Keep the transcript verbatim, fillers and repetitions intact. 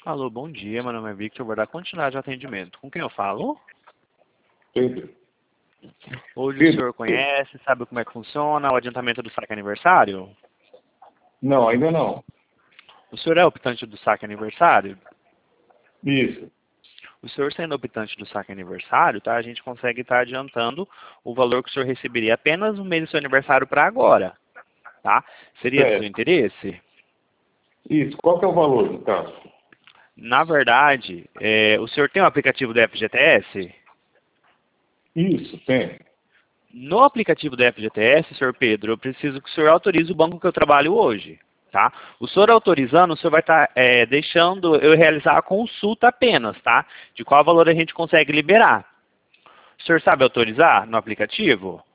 Alô, bom dia. Meu nome é Victor. Vou dar continuidade de atendimento. Com quem eu falo? Pedro. Hoje o Pedro. senhor conhece, sabe como é que funciona o adiantamento do saque aniversário? Não, ainda não. O senhor é optante do saque aniversário? Isso. O senhor sendo optante do saque aniversário, tá? A gente consegue estar adiantando o valor que o senhor receberia apenas no mês do seu aniversário para agora, tá? Seria do seu Certo. interesse? Isso. Qual que é o valor, no caso? Na verdade, é, o senhor tem o aplicativo do F G T S? Isso, tem. No aplicativo do F G T S, senhor Pedro, eu preciso que o senhor autorize o banco que eu trabalho hoje, tá? O senhor autorizando, o senhor vai estar é, deixando eu realizar a consulta apenas, tá? De qual valor a gente consegue liberar. O senhor sabe autorizar no aplicativo?